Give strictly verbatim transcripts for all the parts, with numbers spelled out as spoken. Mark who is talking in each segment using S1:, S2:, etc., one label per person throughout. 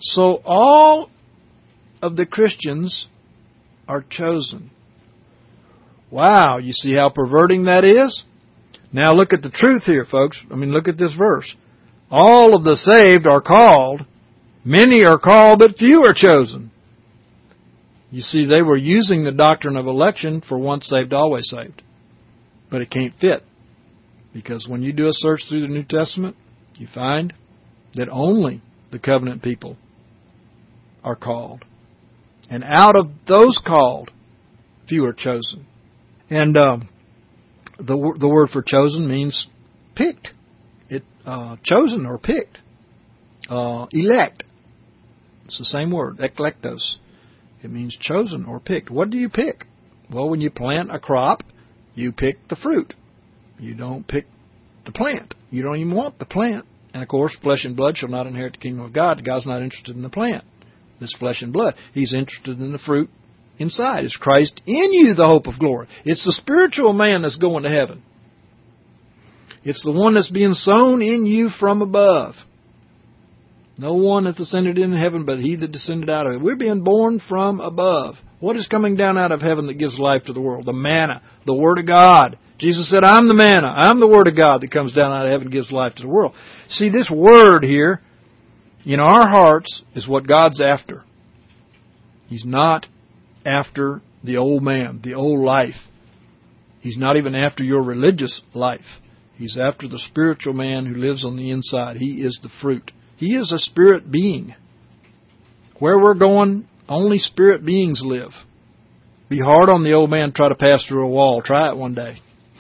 S1: So all of the Christians are chosen. Wow, you see how perverting that is? Now look at the truth here, folks. I mean, look at this verse. All of the saved are called. Many are called, but few are chosen. You see, they were using the doctrine of election for once saved, always saved. But it can't fit. Because when you do a search through the New Testament, you find that only the covenant people are called. And out of those called, few are chosen. And um, the the word for chosen means picked. It uh, chosen or picked. Uh, elect. It's the same word, eklektos. It means chosen or picked. What do you pick? Well, when you plant a crop, you pick the fruit. You don't pick the plant. You don't even want the plant. And of course, flesh and blood shall not inherit the kingdom of God. God's not interested in the plant. This flesh and blood. He's interested in the fruit inside. It's Christ in you, the hope of glory. It's the spiritual man that's going to heaven. It's the one that's being sown in you from above. No one hath ascended into heaven but he that descended out of it. We're being born from above. What is coming down out of heaven that gives life to the world? The manna, the Word of God. Jesus said, I'm the manna. I'm the Word of God that comes down out of heaven and gives life to the world. See, this Word here, in our hearts, is what God's after. He's not after the old man, the old life. He's not even after your religious life. He's after the spiritual man who lives on the inside. He is the fruit. He is a spirit being. Where we're going, only spirit beings live. Be hard on the old man, try to pass through a wall. Try it one day.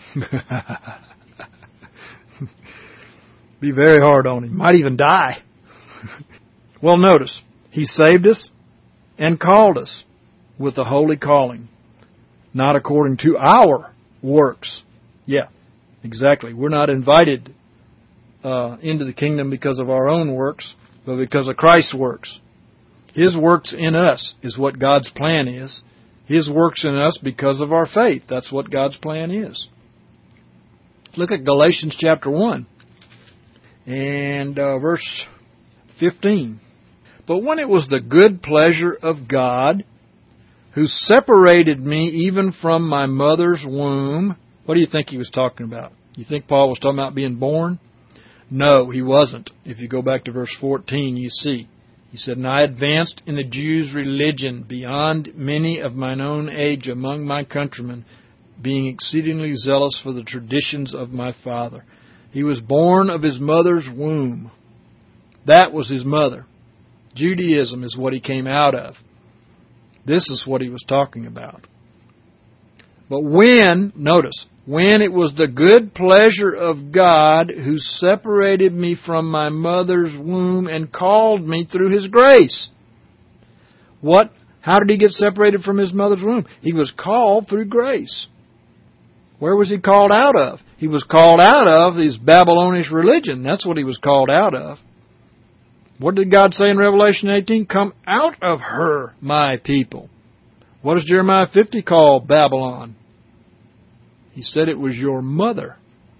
S1: Be very hard on him. Might even die. Well, notice, He saved us and called us with a holy calling, not according to our works. Yeah, exactly. We're not invited uh, into the kingdom because of our own works, but because of Christ's works. His works in us is what God's plan is. His works in us because of our faith. That's what God's plan is. Look at Galatians chapter one and uh, verse fifteen. But when it was the good pleasure of God, who separated me even from my mother's womb. What do you think he was talking about? You think Paul was talking about being born? No, he wasn't. If you go back to verse fourteen, you see. He said, And I advanced in the Jews' religion beyond many of mine own age among my countrymen, being exceedingly zealous for the traditions of my father. He was born of his mother's womb. That was his mother. Judaism is what he came out of. This is what he was talking about. But when, notice, when it was the good pleasure of God who separated me from my mother's womb and called me through His grace. What? How did he get separated from his mother's womb? He was called through grace. Where was he called out of? He was called out of his Babylonish religion. That's what he was called out of. What did God say in Revelation eighteen? Come out of her, my people. What does Jeremiah fifty call Babylon? He said it was your mother.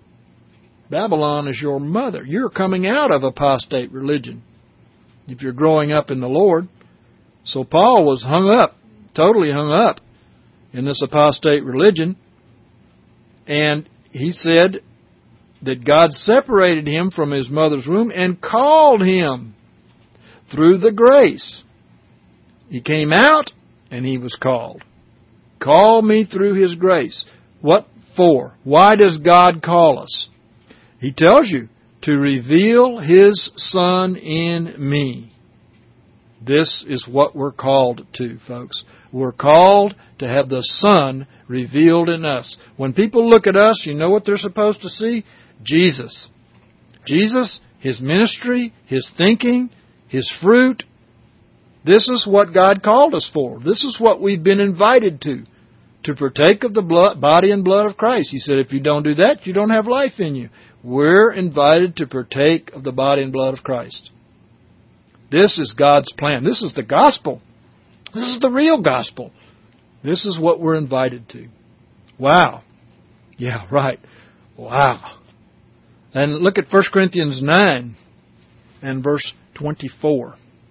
S1: Babylon is your mother. You're coming out of apostate religion if you're growing up in the Lord. So Paul was hung up, totally hung up in this apostate religion. And he said that God separated him from his mother's womb and called him through the grace. He came out and he was called. Call me through His grace. What for? Why does God call us? He tells you to reveal His Son in me. This is what we're called to, folks. We're called to have the Son revealed in us. When people look at us, you know what they're supposed to see? Jesus. Jesus, His ministry, His thinking, His fruit. This is what God called us for. This is what we've been invited to. To partake of the blood, body and blood of Christ. He said, if you don't do that, you don't have life in you. We're invited to partake of the body and blood of Christ. This is God's plan. This is the gospel. This is the real gospel. This is what we're invited to. Wow. Yeah, right. Wow. And look at First Corinthians nine and verse twenty-four.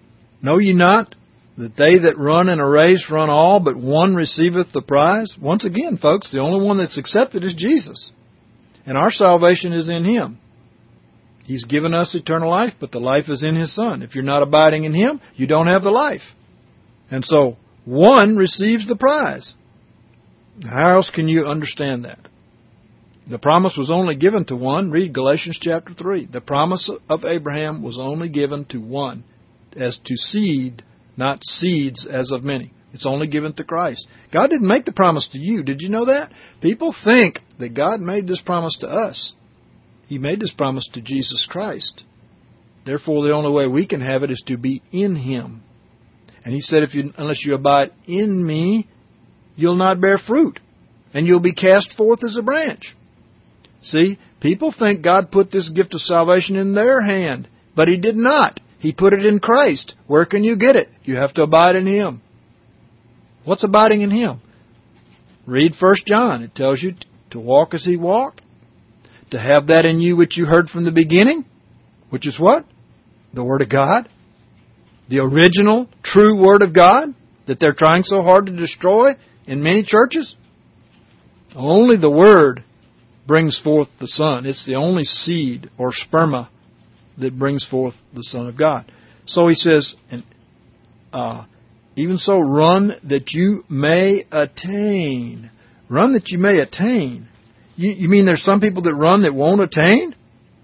S1: Know ye not that they that run in a race run all, but one receiveth the prize? Once again, folks, the only one that's accepted is Jesus. And our salvation is in Him. He's given us eternal life, but the life is in His Son. If you're not abiding in Him, you don't have the life. And so, one receives the prize. How else can you understand that? The promise was only given to one. Read Galatians chapter three. The promise of Abraham was only given to one, as to seed, not seeds as of many. It's only given to Christ. God didn't make the promise to you. Did you know that? People think that God made this promise to us. He made this promise to Jesus Christ. Therefore, the only way we can have it is to be in Him. And He said, if you, unless you abide in Me, you'll not bear fruit, and you'll be cast forth as a branch. See, people think God put this gift of salvation in their hand, but He did not. He put it in Christ. Where can you get it? You have to abide in Him. What's abiding in Him? Read First John. It tells you to walk as He walked, to have that in you which you heard from the beginning, which is what? The Word of God. The original, true Word of God that they're trying so hard to destroy in many churches. Only the Word brings forth the Son. It's the only seed or sperma that brings forth the Son of God. So he says, and uh, even so, run that you may attain. Run that you may attain. You, you mean there's some people that run that won't attain?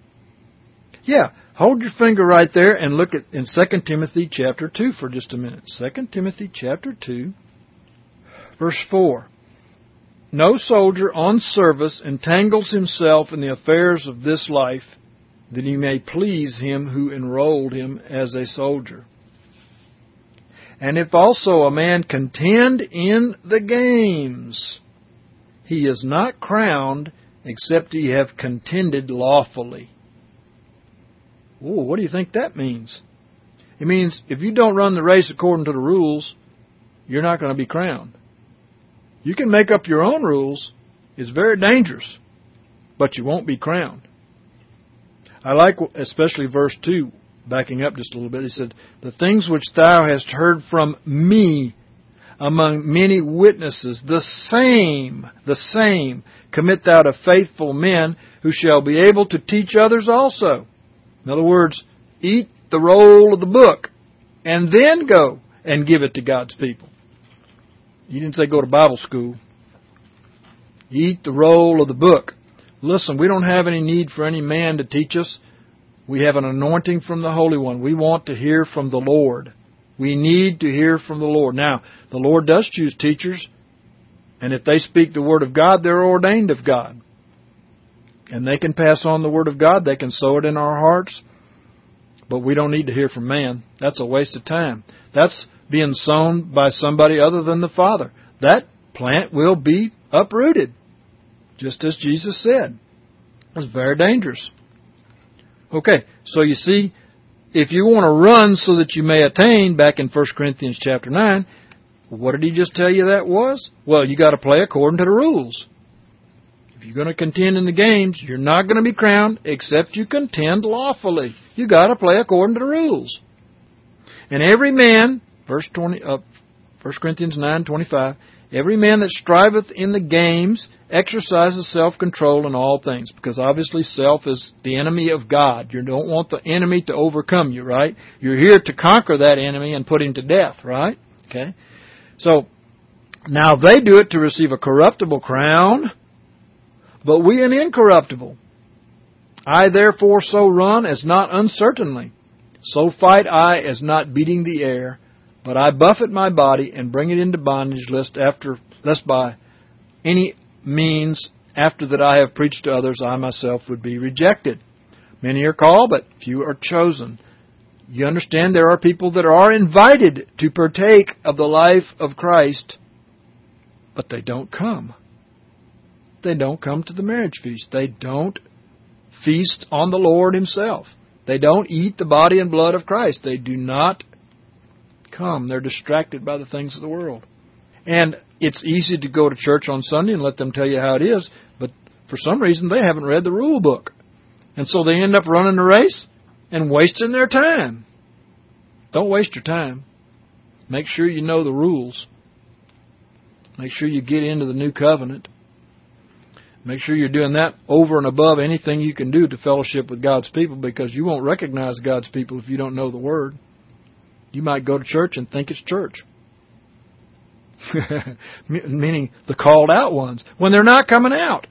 S1: Yeah. Hold your finger right there and look at in Second Timothy chapter two for just a minute. Second Timothy chapter two, verse four. No soldier on service entangles himself in the affairs of this life, that he may please him who enrolled him as a soldier. And if also a man contend in the games, he is not crowned except he have contended lawfully. Oh, what do you think that means? It means if you don't run the race according to the rules, you're not going to be crowned. You can make up your own rules. It's very dangerous, but you won't be crowned. I like especially verse two, backing up just a little bit. He said, the things which thou hast heard from me among many witnesses, the same, the same, commit thou to faithful men who shall be able to teach others also. In other words, eat the roll of the book and then go and give it to God's people. He didn't say go to Bible school. Eat the roll of the book. Listen, we don't have any need for any man to teach us. We have an anointing from the Holy One. We want to hear from the Lord. We need to hear from the Lord. Now, the Lord does choose teachers, and if they speak the Word of God, they're ordained of God. And they can pass on the Word of God. They can sow it in our hearts. But we don't need to hear from man. That's a waste of time. That's being sown by somebody other than the Father. That plant will be uprooted, just as Jesus said. It's very dangerous. Okay, so you see, if you want to run so that you may attain, back in First Corinthians chapter nine, what did he just tell you that was? Well, you got to play according to the rules. If you're going to contend in the games, you're not going to be crowned except you contend lawfully. You got to play according to the rules. And every man, verse twenty, uh, First Corinthians nine twenty-five, every man that striveth in the games exercises self-control in all things, because obviously self is the enemy of God. You don't want the enemy to overcome you, right? You're here to conquer that enemy and put him to death, right? Okay. So now they do it to receive a corruptible crown, but we an incorruptible. I therefore so run as not uncertainly. So fight I as not beating the air, but I buffet my body and bring it into bondage, lest after, lest by any means after that I have preached to others, I myself would be rejected. Many are called, but few are chosen. You understand there are people that are invited to partake of the life of Christ, but they don't come. They don't come to the marriage feast. They don't feast on the Lord Himself. They don't eat the body and blood of Christ. They do not come. They're distracted by the things of the world. And it's easy to go to church on Sunday and let them tell you how it is, but for some reason they haven't read the rule book. And so they end up running the race and wasting their time. Don't waste your time. Make sure you know the rules. Make sure you get into the new covenant. Make sure you're doing that over and above anything you can do to fellowship with God's people, because you won't recognize God's people if you don't know the Word. You might go to church and think it's church. Meaning the called out ones, when they're not coming out.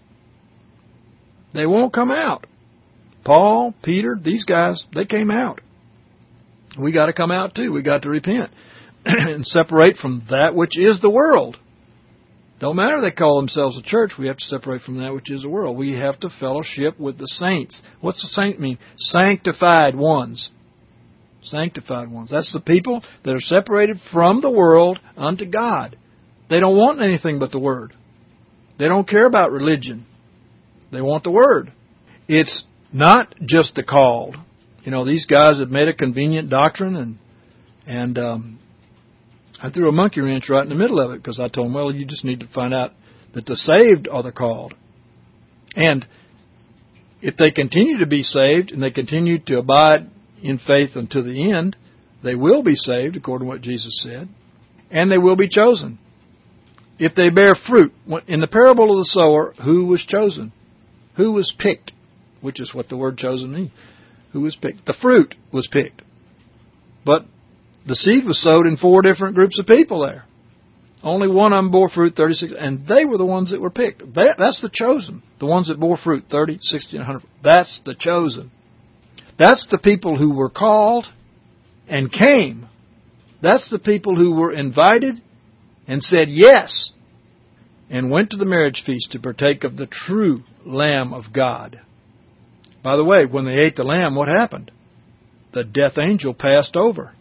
S1: They won't come out. Paul, Peter, these guys, they came out. We got to come out too. We got to repent and separate from that which is the world. Don't matter they call themselves a church. We have to separate from that which is the world. We have to fellowship with the saints. What's the saint mean? Sanctified ones. Sanctified ones. That's the people that are separated from the world unto God. They don't want anything but the Word. They don't care about religion. They want the Word. It's not just the called. You know, these guys have made a convenient doctrine, and and um, I threw a monkey wrench right in the middle of it, because I told them, well, you just need to find out that the saved are the called. And if they continue to be saved and they continue to abide in faith unto the end, they will be saved, according to what Jesus said, and they will be chosen. If they bear fruit, in the parable of the sower, who was chosen? Who was picked? Which is what the word chosen means. Who was picked? The fruit was picked. But the seed was sowed in four different groups of people there. Only one of them bore fruit, thirty-six, and they were the ones that were picked. That, that's the chosen. The ones that bore fruit, thirty, sixty, and one hundred. That's the chosen. That's the people who were called and came. That's the people who were invited and said yes and went to the marriage feast to partake of the true Lamb of God. By the way, when they ate the lamb, what happened? The death angel passed over.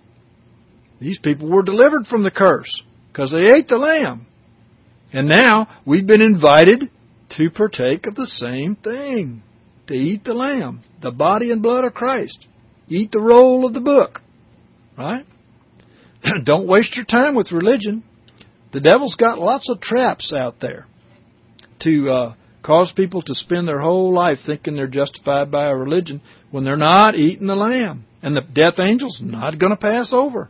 S1: These people were delivered from the curse because they ate the lamb. And now we've been invited to partake of the same thing. To eat the lamb, the body and blood of Christ. Eat the roll of the book. Right? Don't waste your time with religion. The devil's got lots of traps out there to uh, cause people to spend their whole life thinking they're justified by a religion when they're not eating the lamb. And the death angel's not going to pass over.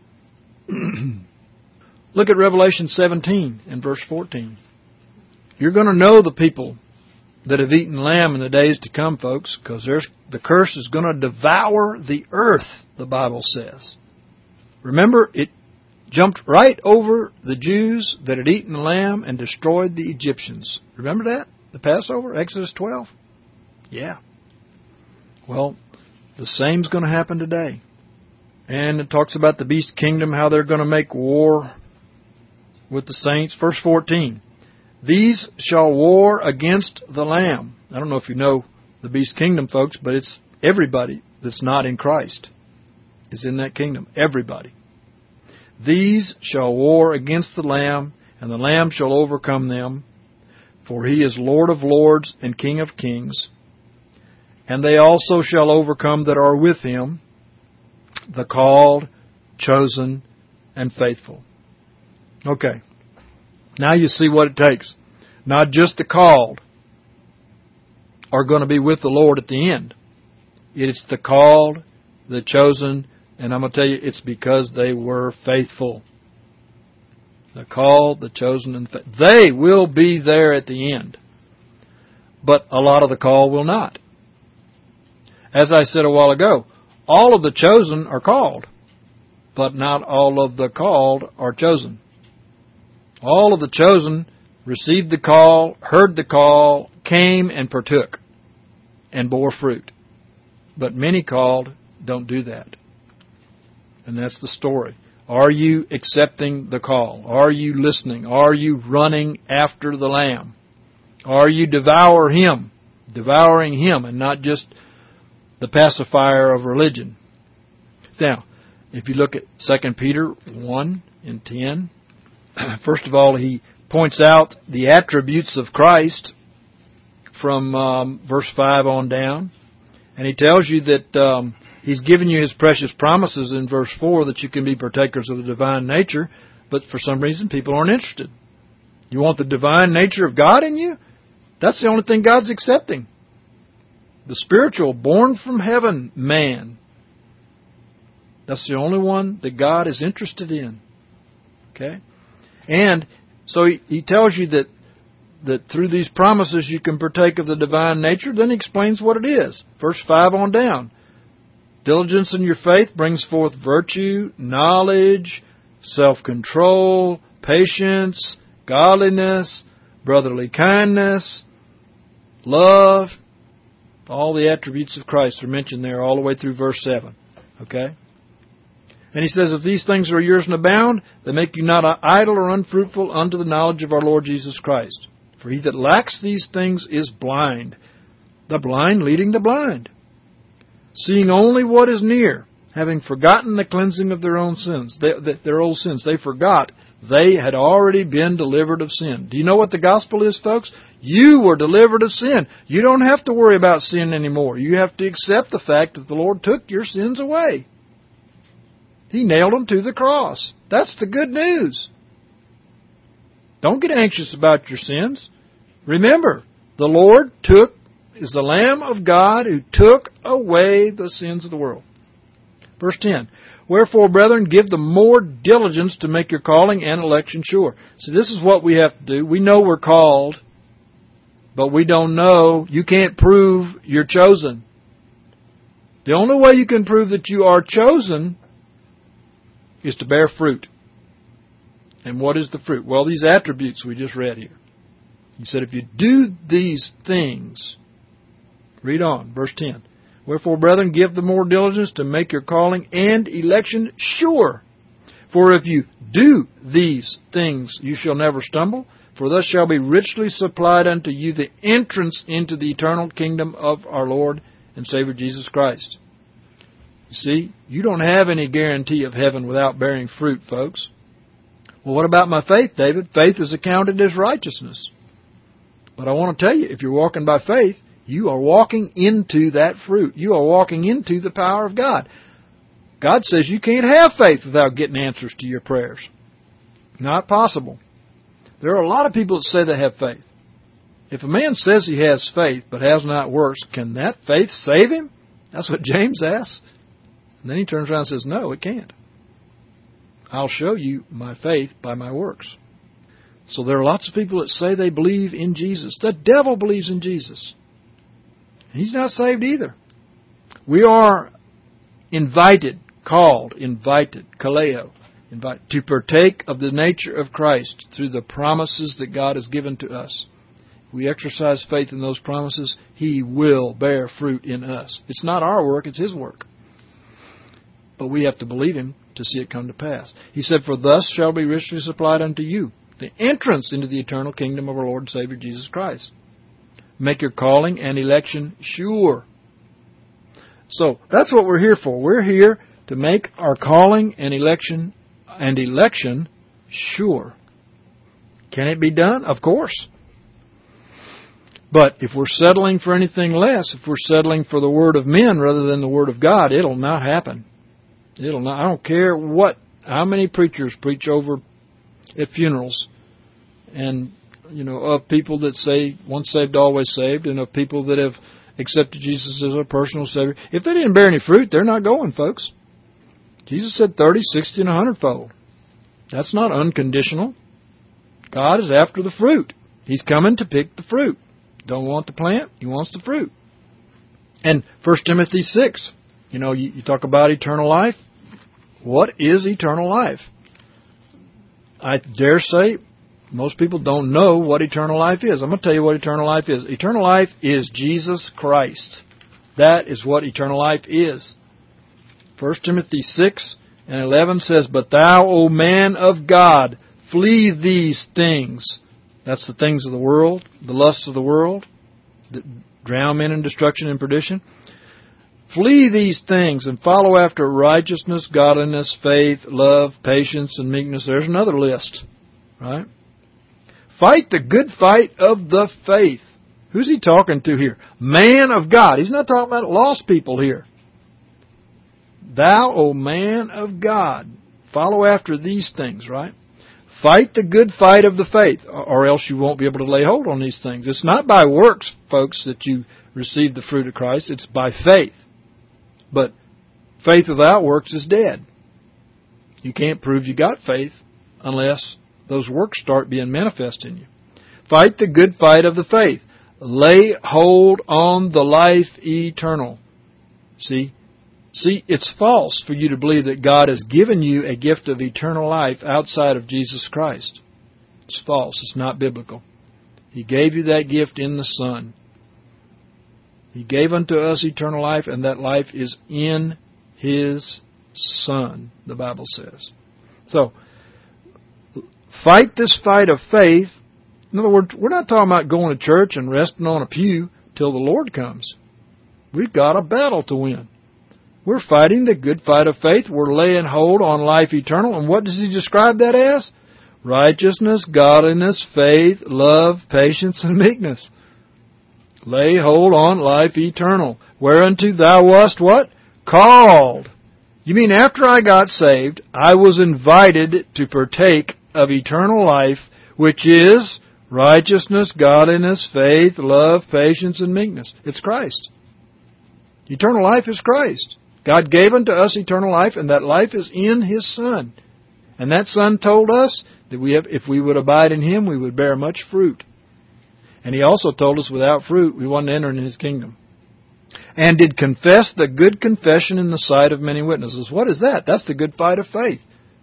S1: Look at Revelation seventeen and verse fourteen. You're going to know the people that have eaten lamb in the days to come, folks, because there's the curse is going to devour the earth, the Bible says. Remember, it jumped right over the Jews that had eaten the lamb and destroyed the Egyptians. Remember that? The Passover, Exodus twelve? Yeah. Well, the same's going to happen today. And it talks about the beast kingdom, how they're going to make war with the saints. Verse fourteen. These shall war against the Lamb. I don't know if you know the beast kingdom, folks, but it's everybody that's not in Christ is in that kingdom. Everybody. These shall war against the Lamb, and the Lamb shall overcome them, for he is Lord of lords and King of kings. And they also shall overcome that are with him, the called, chosen, and faithful. Okay. Now you see what it takes. Not just the called are going to be with the Lord at the end. It's the called, the chosen, and I'm going to tell you, it's because they were faithful. The called, the chosen, and the faithful. They will be there at the end. But a lot of the called will not. As I said a while ago, all of the chosen are called, but not all of the called are chosen. All of the chosen received the call, heard the call, came and partook, and bore fruit. But many called don't do that. And that's the story. Are you accepting the call? Are you listening? Are you running after the Lamb? Are you devour Him? Devouring Him and not just the pacifier of religion. Now, if you look at Second Peter one and ten, first of all, he points out the attributes of Christ from um, verse five on down. And he tells you that um, he's given you his precious promises in verse four that you can be partakers of the divine nature. But for some reason, people aren't interested. You want the divine nature of God in you? That's the only thing God's accepting. The spiritual, born from heaven man. That's the only one that God is interested in. Okay? And so he, he tells you that that through these promises you can partake of the divine nature. Then he explains what it is. Verse five on down. Diligence in your faith brings forth virtue, knowledge, self-control, patience, godliness, brotherly kindness, love. All the attributes of Christ are mentioned there all the way through verse seven. Okay? And he says, if these things are yours and abound, they make you not idle or unfruitful unto the knowledge of our Lord Jesus Christ. For he that lacks these things is blind, the blind leading the blind, seeing only what is near, having forgotten the cleansing of their own sins, they, their old sins. They forgot they had already been delivered of sin. Do you know what the gospel is, folks? You were delivered of sin. You don't have to worry about sin anymore. You have to accept the fact that the Lord took your sins away. He nailed them to the cross. That's the good news. Don't get anxious about your sins. Remember, the Lord took is the Lamb of God who took away the sins of the world. Verse ten. Wherefore, brethren, give the more diligence to make your calling and election sure. See, this is what we have to do. We know we're called, but we don't know. You can't prove you're chosen. The only way you can prove that you are chosen is to bear fruit. And what is the fruit? Well, these attributes we just read here. He said, if you do these things, read on, verse ten. Wherefore, brethren, give the more diligence to make your calling and election sure. For if you do these things, you shall never stumble. For thus shall be richly supplied unto you the entrance into the eternal kingdom of our Lord and Savior Jesus Christ. You see, you don't have any guarantee of heaven without bearing fruit, folks. Well, what about my faith, David? Faith is accounted as righteousness. But I want to tell you, if you're walking by faith, you are walking into that fruit. You are walking into the power of God. God says you can't have faith without getting answers to your prayers. Not possible. There are a lot of people that say they have faith. If a man says he has faith but has not works, can that faith save him? That's what James asks. And then he turns around and says, no, it can't. I'll show you my faith by my works. So there are lots of people that say they believe in Jesus. The devil believes in Jesus. He's not saved either. We are invited, called, invited, kaleo, invite, to partake of the nature of Christ through the promises that God has given to us. If we exercise faith in those promises, He will bear fruit in us. It's not our work, it's His work. But we have to believe Him to see it come to pass. He said, for thus shall be richly supplied unto you the entrance into the eternal kingdom of our Lord and Savior Jesus Christ. Make your calling and election sure. So that's what we're here for. We're here to make our calling and election and election sure. Can it be done? Of course. But if we're settling for anything less, if we're settling for the word of men rather than the word of God, it'll not happen. It'll not. I don't care what, how many preachers preach over at funerals, and you know, of people that say once saved, always saved, and of people that have accepted Jesus as a personal Savior. If they didn't bear any fruit, they're not going, folks. Jesus said thirty, sixty, and a hundredfold. That's not unconditional. God is after the fruit. He's coming to pick the fruit. Don't want the plant, He wants the fruit. And First Timothy six, you know, you, you talk about eternal life. What is eternal life? I dare say most people don't know what eternal life is. I'm going to tell you what eternal life is. Eternal life is Jesus Christ. That is what eternal life is. First Timothy six and eleven says, but thou, O man of God, flee these things. That's the things of the world, the lusts of the world, that drown men in destruction and perdition. Flee these things and follow after righteousness, godliness, faith, love, patience, and meekness. There's another list, right? Fight the good fight of the faith. Who's he talking to here? Man of God. He's not talking about lost people here. Thou, O man of God, follow after these things, right? Fight the good fight of the faith, or else you won't be able to lay hold on these things. It's not by works, folks, that you receive the fruit of Christ. It's by faith. But Faith without works is dead. You can't prove you got faith unless those works start being manifest in you. Fight the good fight of the faith. Lay hold on the life eternal. See? See, it's false for you to believe that God has given you a gift of eternal life outside of Jesus Christ. It's false. It's not biblical. He gave you that gift in the Son. He gave unto us eternal life, and that life is in His Son, the Bible says. So, fight this fight of faith. In other words, we're not talking about going to church and resting on a pew till the Lord comes. We've got a battle to win. We're fighting the good fight of faith. We're laying hold on life eternal. And what does He describe that as? Righteousness, godliness, faith, love, patience, and meekness. Lay hold on life eternal. Whereunto thou wast what? Called. You mean after I got saved, I was invited to partake of eternal life, which is righteousness, godliness, faith, love, patience, and meekness. It's Christ. Eternal life is Christ. God gave unto us eternal life, and that life is in His Son. And that Son told us that we have, if we would abide in Him, we would bear much fruit. And He also told us without fruit, we wouldn't enter in His kingdom. And did confess the good confession in the sight of many witnesses. What is that? That's the good fight of faith.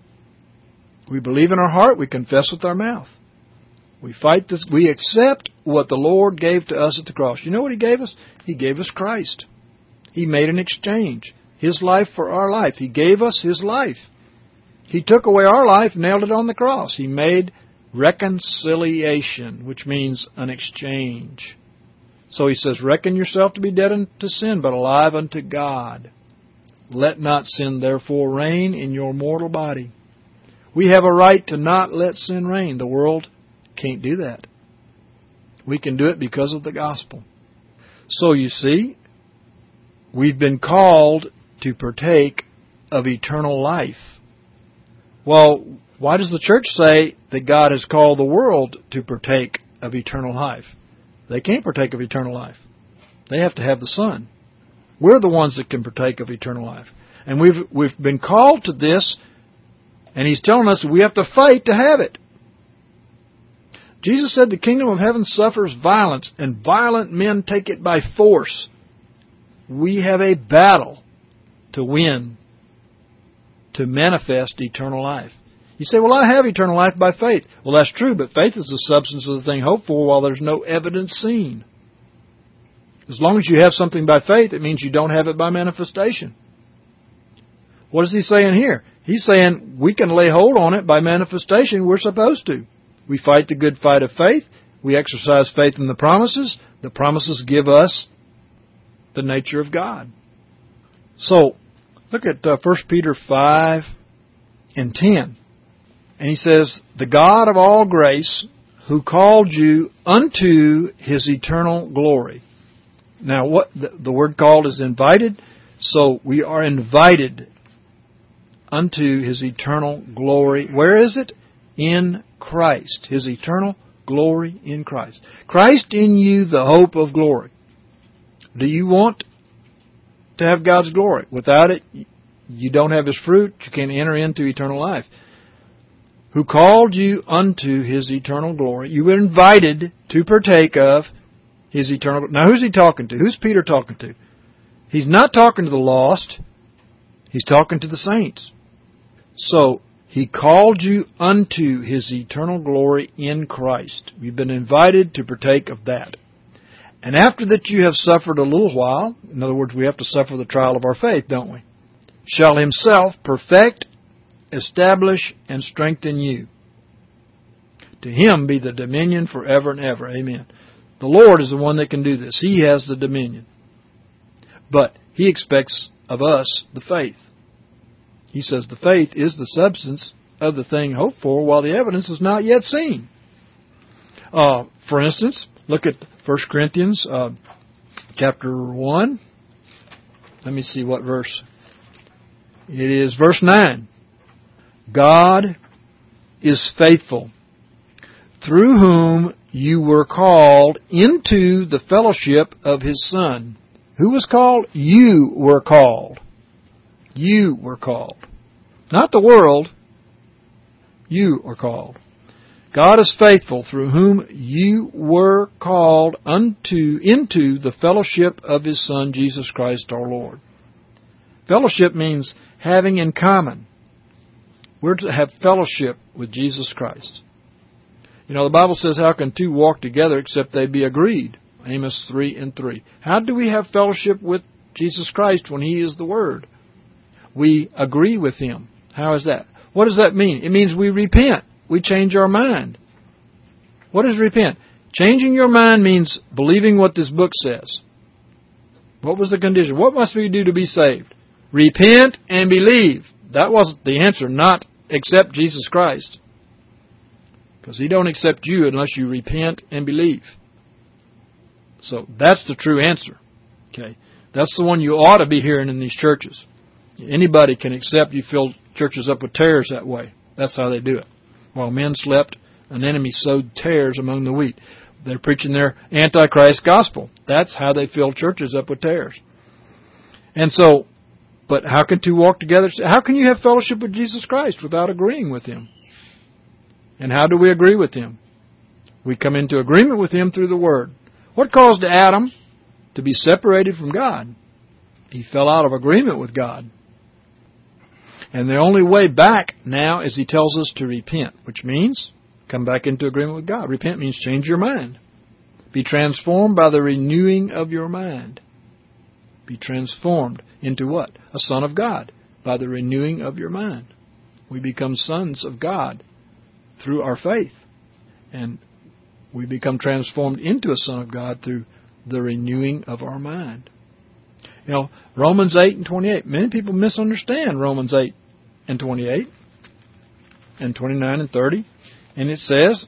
S1: We believe in our heart, we confess with our mouth. We fight this, we accept what the Lord gave to us at the cross. You know what He gave us? He gave us Christ. He made an exchange. His life for our life. He gave us His life. He took away our life, nailed it on the cross. He made reconciliation, which means an exchange. So He says, reckon yourself to be dead unto sin, but alive unto God. Let not sin therefore reign in your mortal body. We have a right to not let sin reign. The world can't do that. We can do it because of the gospel. So you see, we've been called to partake of eternal life. Well, why does the church say that God has called the world to partake of eternal life? They can't partake of eternal life. They have to have the Son. We're the ones that can partake of eternal life. And we've we've been called to this, and He's telling us we have to fight to have it. Jesus said the kingdom of heaven suffers violence, and violent men take it by force. We have a battle to win, to manifest eternal life. You say, well, I have eternal life by faith. Well, that's true, but faith is the substance of the thing hoped for while there's no evidence seen. As long as you have something by faith, it means you don't have it by manifestation. What is He saying here? He's saying we can lay hold on it by manifestation. We're supposed to. We fight the good fight of faith. We exercise faith in the promises. The promises give us the nature of God. So, look at uh, First Peter five and ten. And he says, the God of all grace, who called you unto His eternal glory. Now, what the, the word called is invited. So, we are invited unto His eternal glory. Where is it? In Christ. His eternal glory in Christ. Christ in you, the hope of glory. Do you want to have God's glory? Without it, you don't have His fruit. You can't enter into eternal life. Who called you unto His eternal glory. You were invited to partake of His eternal... Now, who's He talking to? Who's Peter talking to? He's not talking to the lost. He's talking to the saints. So, He called you unto His eternal glory in Christ. You've been invited to partake of that. And after that you have suffered a little while, in other words, we have to suffer the trial of our faith, don't we? Shall Himself perfect, establish, and strengthen you. To Him be the dominion forever and ever. Amen. The Lord is the one that can do this. He has the dominion. But He expects of us the faith. He says the faith is the substance of the thing hoped for while the evidence is not yet seen. Uh, for instance, look at First Corinthians uh, chapter one. Let me see what verse. It is verse nine. God is faithful, through whom you were called into the fellowship of His Son. Who was called? You were called. You were called. Not the world. You are called. God is faithful, through whom you were called unto into the fellowship of His Son, Jesus Christ our Lord. Fellowship means having in common. We're to have fellowship with Jesus Christ. You know, the Bible says, how can two walk together except they be agreed? Amos three and three. How do we have fellowship with Jesus Christ when He is the Word? We agree with Him. How is that? What does that mean? It means we repent. We change our mind. What is repent? Changing your mind means believing what this book says. What was the condition? What must we do to be saved? Repent and believe. That wasn't the answer, not accept Jesus Christ. Because He don't accept you unless you repent and believe. So that's the true answer. Okay, that's the one you ought to be hearing in these churches. Anybody can accept. You fill churches up with tares that way. That's how they do it. While men slept, an enemy sowed tares among the wheat. They're preaching their Antichrist gospel. That's how they fill churches up with tares. And so, but how can two walk together? How can you have fellowship with Jesus Christ without agreeing with Him? And how do we agree with Him? We come into agreement with Him through the Word. What caused Adam to be separated from God? He fell out of agreement with God. And the only way back now is He tells us to repent, which means come back into agreement with God. Repent means change your mind. Be transformed by the renewing of your mind. Be transformed into what? A son of God by the renewing of your mind. We become sons of God through our faith. And we become transformed into a son of God through the renewing of our mind. You know, Romans eight and twenty-eight. Many people misunderstand Romans eight and twenty-eight and twenty-nine and thirty. And it says,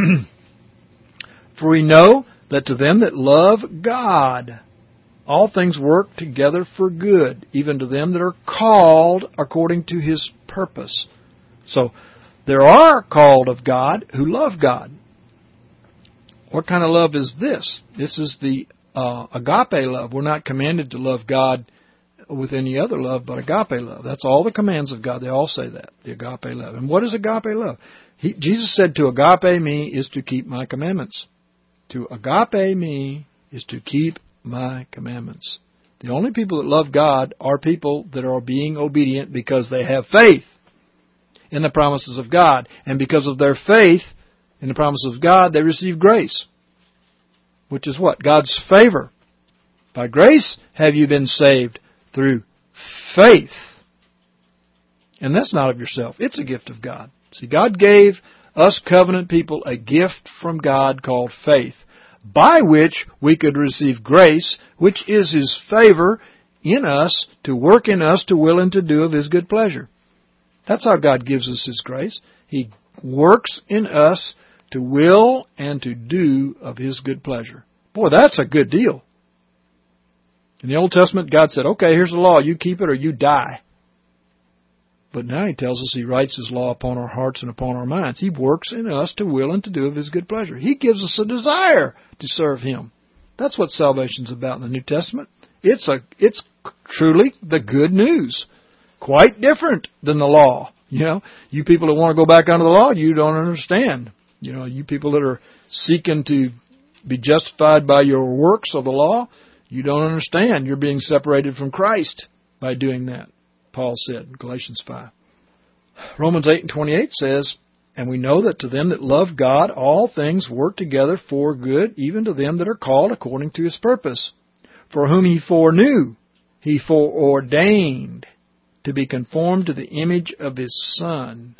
S1: for we know that to them that love God, all things work together for good, even to them that are called according to His purpose. So, there are called of God who love God. What kind of love is this? This is the uh, agape love. We're not commanded to love God with any other love but agape love. That's all the commands of God. They all say that, the agape love. And what is agape love? He, Jesus said, to agape me is to keep my commandments. To agape me is to keep my commandments. The only people that love God are people that are being obedient because they have faith in the promises of God. And because of their faith in the promises of God, they receive grace. Which is what? God's favor. By grace have you been saved through faith. And that's not of yourself. It's a gift of God. See, God gave us covenant people a gift from God called faith, by which we could receive grace, which is His favor in us, to work in us to will and to do of His good pleasure. That's how God gives us His grace. He works in us to will and to do of His good pleasure. Boy, that's a good deal. In the Old Testament, God said, okay, here's the law. You keep it or you die. But now He tells us He writes His law upon our hearts and upon our minds. He works in us to will and to do of His good pleasure. He gives us a desire to serve Him. That's what salvation's about in the New Testament. It's a, it's truly the good news. Quite different than the law. You know, you people that want to go back under the law, you don't understand. You know, you people that are seeking to be justified by your works of the law, you don't understand. You're being separated from Christ by doing that, Paul said in Galatians five. Romans eight and twenty-eight says, and we know that to them that love God, all things work together for good, even to them that are called according to His purpose. For whom He foreknew, He foreordained to be conformed to the image of His Son.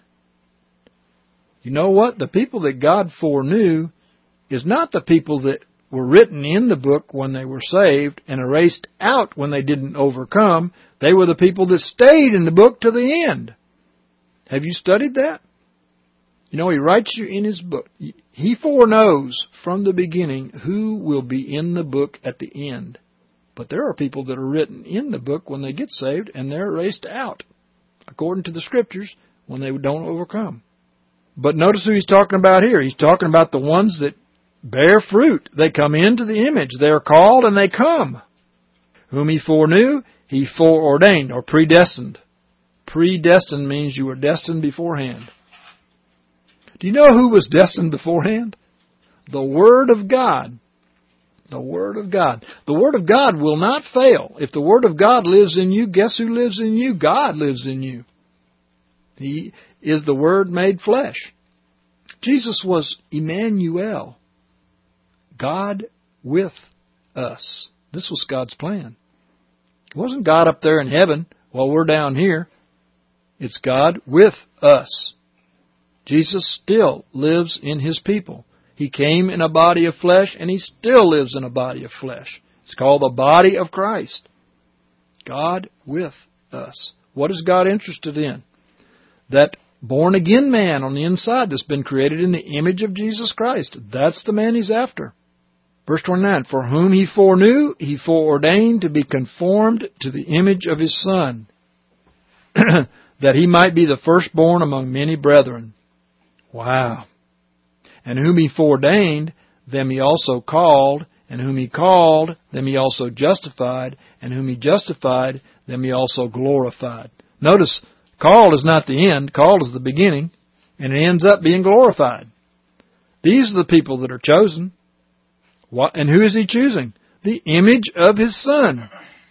S1: You know what? The people that God foreknew is not the people that were written in the book when they were saved and erased out when they didn't overcome. They were the people that stayed in the book to the end. Have you studied that? You know, He writes you in His book. He foreknows from the beginning who will be in the book at the end. But there are people that are written in the book when they get saved and they're erased out, according to the Scriptures, when they don't overcome. But notice who He's talking about here. He's talking about the ones that bear fruit. They come into the image. They are called and they come. Whom He foreknew, He foreordained or predestined. Predestined means you were destined beforehand. Do you know who was destined beforehand? The Word of God. The Word of God. The Word of God will not fail. If the Word of God lives in you, guess who lives in you? God lives in you. He is the Word made flesh. Jesus was Emmanuel. God with us. This was God's plan. It wasn't God up there in heaven while we're down here. It's God with us. Jesus still lives in His people. He came in a body of flesh, and He still lives in a body of flesh. It's called the body of Christ. God with us. What is God interested in? That born-again man on the inside that's been created in the image of Jesus Christ. That's the man He's after. Verse twenty-nine, for whom He foreknew, He foreordained to be conformed to the image of His Son, that He might be the firstborn among many brethren. Wow. And whom He foreordained, them He also called, and whom He called, them He also justified, and whom He justified, them He also glorified. Notice, called is not the end, called is the beginning, and it ends up being glorified. These are the people that are chosen. What, and who is He choosing? The image of His Son.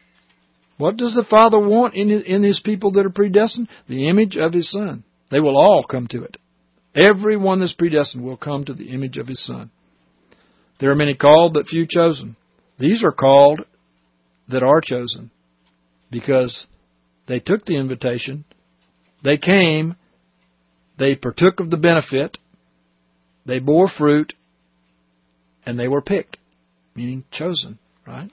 S1: What does the Father want in, in His people that are predestined? The image of His Son. They will all come to it. Everyone that's predestined will come to the image of His Son. There are many called, but few chosen. These are called that are chosen because they took the invitation, they came, they partook of the benefit, they bore fruit, and they were picked, meaning chosen, right?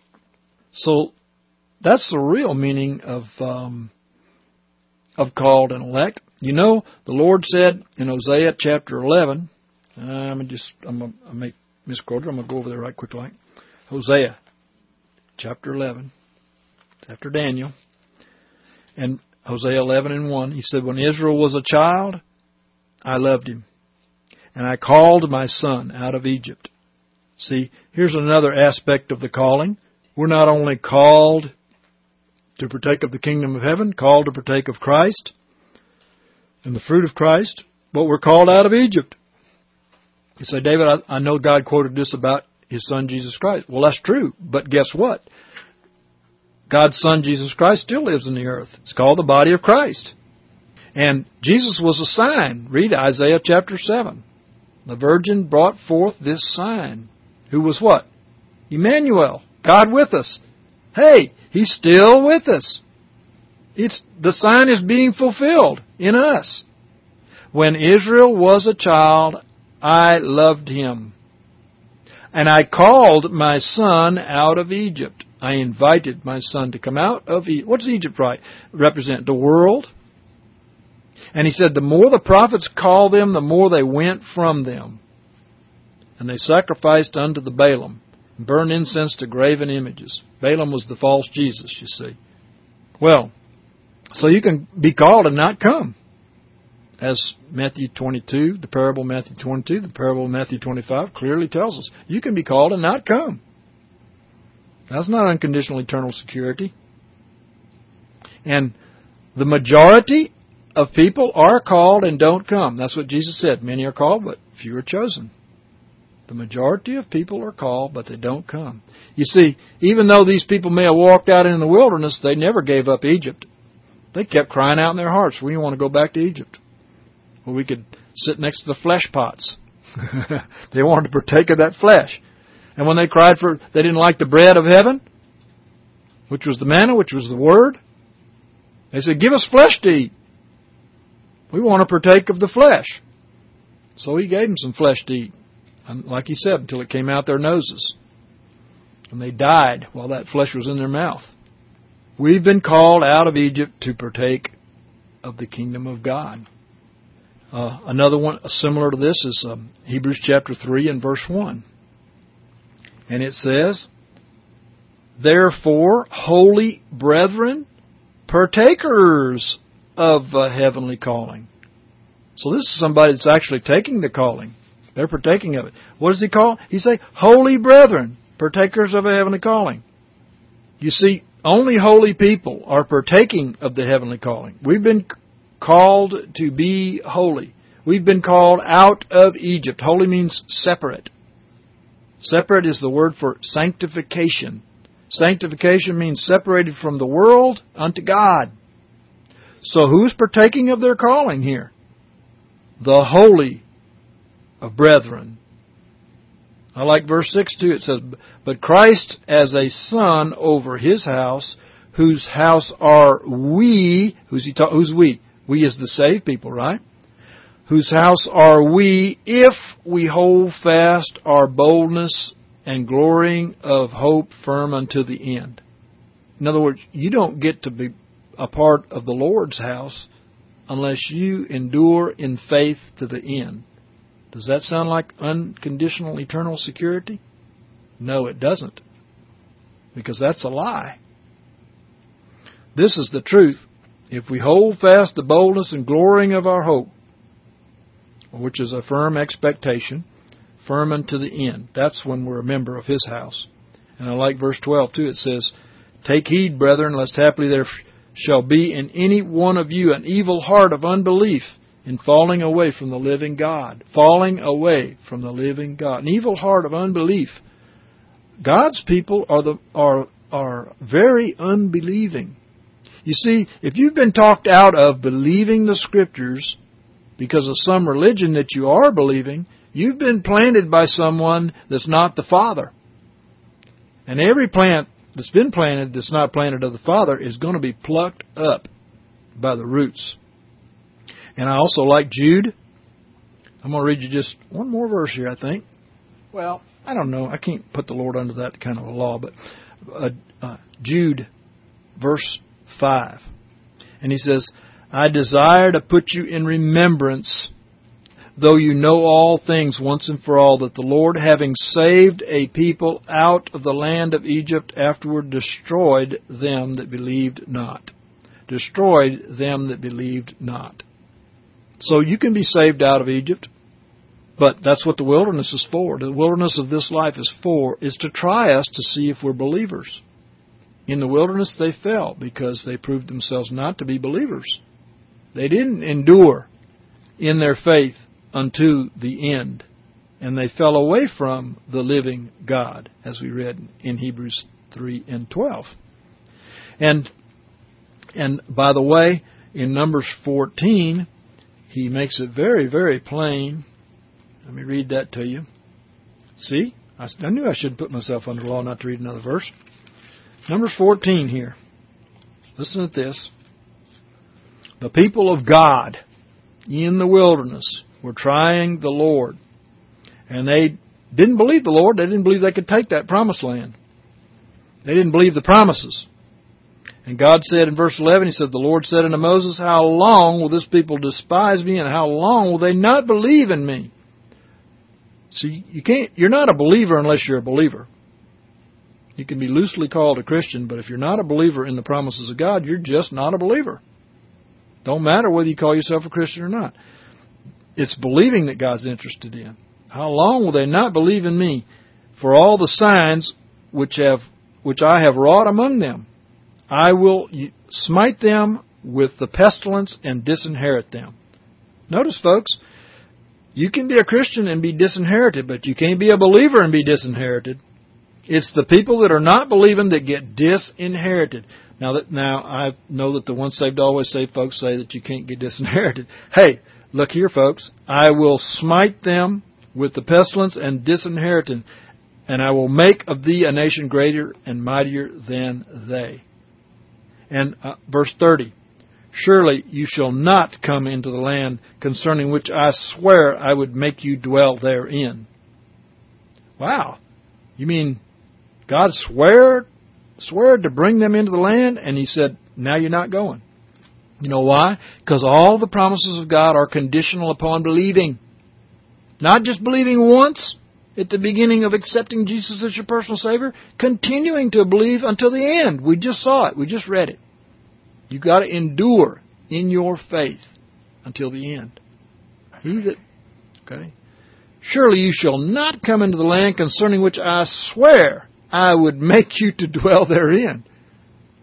S1: So that's the real meaning of um, of called and elect. You know, the Lord said in Hosea chapter eleven. Uh, I'm gonna just I'm gonna make misquoted. I'm gonna go over there right quick, like Hosea chapter eleven. It's after Daniel, and Hosea eleven and one. He said, "When Israel was a child, I loved him, and I called my son out of Egypt." See, here's another aspect of the calling. We're not only called to partake of the kingdom of heaven, called to partake of Christ and the fruit of Christ, but we're called out of Egypt. You say, David, I, I know God quoted this about His Son Jesus Christ. Well, that's true, but guess what? God's Son Jesus Christ still lives in the earth. It's called the body of Christ. And Jesus was a sign. Read Isaiah chapter seven. The virgin brought forth this sign. Who was what? Emmanuel, God with us. Hey, He's still with us. It's the sign is being fulfilled in us. When Israel was a child, I loved him. And I called my son out of Egypt. I invited my son to come out of Egypt. What does Egypt right? represent? The world. And He said, the more the prophets called them, the more they went from them. And they sacrificed unto the Balaam, and burned incense to graven images. Balaam was the false Jesus, you see. Well, so you can be called and not come. As Matthew twenty-two, the parable of Matthew twenty-two, the parable of Matthew twenty-five clearly tells us. You can be called and not come. That's not unconditional eternal security. And the majority of people are called and don't come. That's what Jesus said. Many are called, but few are chosen. The majority of people are called, but they don't come. You see, even though these people may have walked out in the wilderness, they never gave up Egypt. They kept crying out in their hearts, we want to go back to Egypt, where we could sit next to the flesh pots. They wanted to partake of that flesh. And when they cried for, they didn't like the bread of heaven, which was the manna, which was the Word. They said, give us flesh to eat. We want to partake of the flesh. So He gave them some flesh to eat. Like He said, until it came out their noses. And they died while that flesh was in their mouth. We've been called out of Egypt to partake of the kingdom of God. Uh, another one similar to this is um, Hebrews chapter three and verse one. And it says, therefore, holy brethren, partakers of a heavenly calling. So this is somebody that's actually taking the calling. They're partaking of it. What does He call? He say, holy brethren, partakers of a heavenly calling. You see, Only holy people are partaking of the heavenly calling. We've been called to be holy. We've been called out of Egypt. Holy means separate. Separate is the word for sanctification. Sanctification means separated from the world unto God. So who's partaking of their calling here? The holy of brethren. I like verse six too. It says, but Christ as a son over his house, whose house are we. Who's he ta- Who's we? We is the saved people, right? Whose house are we if we hold fast our boldness and glorying of hope firm unto the end. In other words, you don't get to be a part of the Lord's house unless you endure in faith to the end. Does that sound like unconditional eternal security? No, it doesn't. Because that's a lie. This is the truth. If we hold fast the boldness and glorying of our hope, which is a firm expectation, firm unto the end. That's when we're a member of his house. And I like verse twelve too. It says, take heed, brethren, lest haply there shall be in any one of you an evil heart of unbelief in falling away from the living God. Falling away from the living God. An evil heart of unbelief. God's people are the are are very unbelieving. You see, if you've been talked out of believing the Scriptures because of some religion that you are believing, you've been planted by someone that's not the Father. And every plant that's been planted that's not planted of the Father is going to be plucked up by the roots. And I also like Jude. I'm going to read you just one more verse here, I think. Well, I don't know. I can't put the Lord under that kind of a law, but uh, uh, Jude, verse five. And he says, I desire to put you in remembrance, though you know all things once and for all, that the Lord, having saved a people out of the land of Egypt, afterward destroyed them that believed not. Destroyed them that believed not. So you can be saved out of Egypt, but that's what the wilderness is for. The wilderness of this life is for, is to try us to see if we're believers. In the wilderness they fell because they proved themselves not to be believers. They didn't endure in their faith unto the end. And they fell away from the living God, as we read in Hebrews three and twelve. And, and by the way, in Numbers fourteen, he makes it very, very plain. Let me read that to you. See? I, I knew I shouldn't put myself under law not to read another verse. Numbers fourteen here. Listen to this. The people of God in the wilderness were trying the Lord. And they didn't believe the Lord. They didn't believe they could take that promised land. They didn't believe the promises. And God said in verse eleven, He said, the Lord said unto Moses, how long will this people despise me, and how long will they not believe in me? See, you can't, you're not a believer unless you're a believer. You can be loosely called a Christian, but if you're not a believer in the promises of God, you're just not a believer. Don't matter whether you call yourself a Christian or not. It's believing that God's interested in. How long will they not believe in me for all the signs which have which I have wrought among them? I will smite them with the pestilence and disinherit them. Notice, folks, you can be a Christian and be disinherited, but you can't be a believer and be disinherited. It's the people that are not believing that get disinherited. Now, that now I know that the once saved, always saved folks say that you can't get disinherited. Hey, look here, folks. I will smite them with the pestilence and disinherit them, and I will make of thee a nation greater and mightier than they. And uh, verse thirty, surely you shall not come into the land concerning which I swear I would make you dwell therein. Wow. You mean God swear, swear to bring them into the land, and He said, now you're not going. You know why? Because all the promises of God are conditional upon believing. Not just believing once at the beginning of accepting Jesus as your personal Savior, continuing to believe until the end. We just saw it. We just read it. You've got to endure in your faith until the end. He that, okay. Surely you shall not come into the land concerning which I swear I would make you to dwell therein.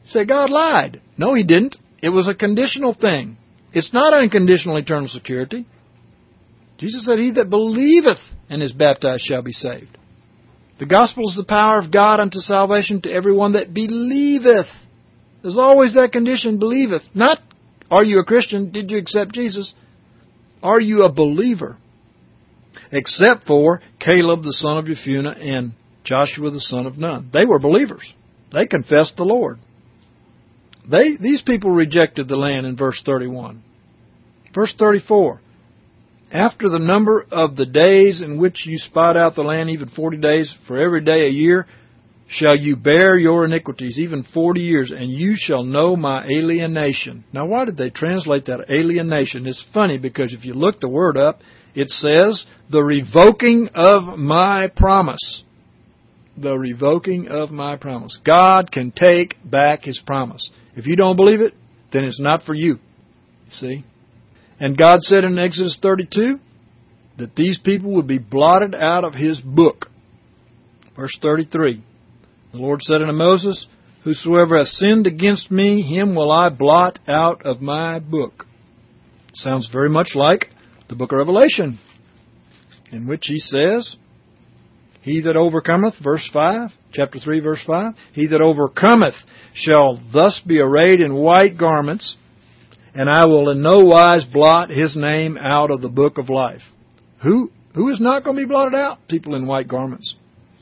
S1: Say, God lied. No, He didn't. It was a conditional thing. It's not unconditional eternal security. Jesus said, He that believeth and is baptized shall be saved. The gospel is the power of God unto salvation to everyone that believeth. There's always that condition, believeth. Not, are you a Christian? Did you accept Jesus? Are you a believer? Except for Caleb the son of Jephunneh and Joshua the son of Nun. They were believers. They confessed the Lord. They These people rejected the land in verse thirty-one. Verse thirty-four. After the number of the days in which you spied out the land, even forty days, for every day a year, shall you bear your iniquities, even forty years, and you shall know my alienation. Now, why did they translate that alienation? It's funny because if you look the word up, it says, the revoking of my promise. The revoking of my promise. God can take back His promise. If you don't believe it, then it's not for you. You see? And God said in Exodus thirty-two that these people would be blotted out of His book. Verse thirty-three. The Lord said unto Moses, whosoever hath sinned against me, him will I blot out of my book. Sounds very much like the book of Revelation, in which He says, he that overcometh, verse five, chapter three, verse five, he that overcometh shall thus be arrayed in white garments, and I will in no wise blot his name out of the book of life. Who who is not going to be blotted out? People in white garments.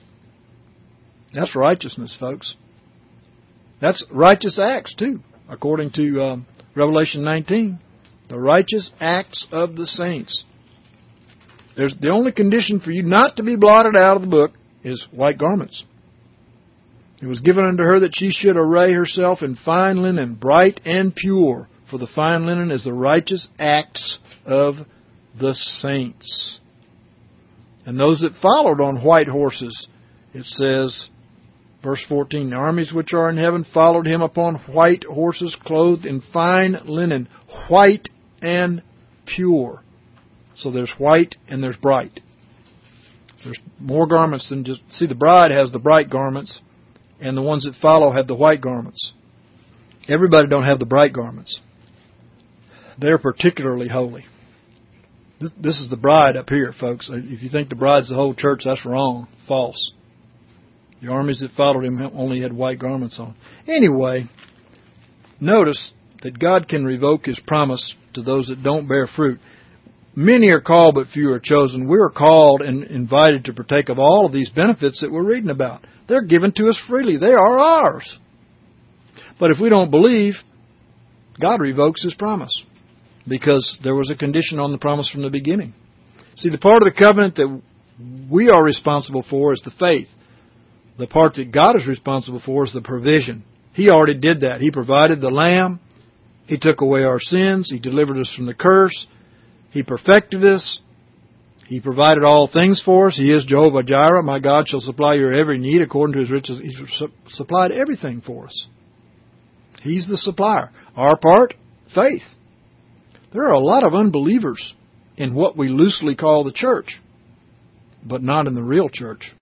S1: That's righteousness, folks. That's righteous acts, too, according to um, Revelation nineteen. The righteous acts of the saints. There's the only condition for you not to be blotted out of the book is white garments. It was given unto her that she should array herself in fine linen, bright and pure. For the fine linen is the righteous acts of the saints. And those that followed on white horses, it says, verse fourteen, the armies which are in heaven followed Him upon white horses, clothed in fine linen, white and pure. So there's white and there's bright. So there's more garments than just... See, the bride has the bright garments, and the ones that follow have the white garments. Everybody don't have the bright garments. They're particularly holy. This, this is the bride up here, folks. If you think the bride's the whole church, that's wrong. False. The armies that followed Him only had white garments on. Anyway, notice that God can revoke His promise to those that don't bear fruit. Many are called, but few are chosen. We are called and invited to partake of all of these benefits that we're reading about. They're given to us freely. They are ours. But if we don't believe, God revokes His promise, because there was a condition on the promise from the beginning. See, the part of the covenant that we are responsible for is the faith. The part that God is responsible for is the provision. He already did that. He provided the lamb. He took away our sins. He delivered us from the curse. He perfected us. He provided all things for us. He is Jehovah Jireh. My God shall supply your every need according to His riches. He's su- supplied everything for us. He's the supplier. Our part, faith. There are a lot of unbelievers in what we loosely call the church, but not in the real church.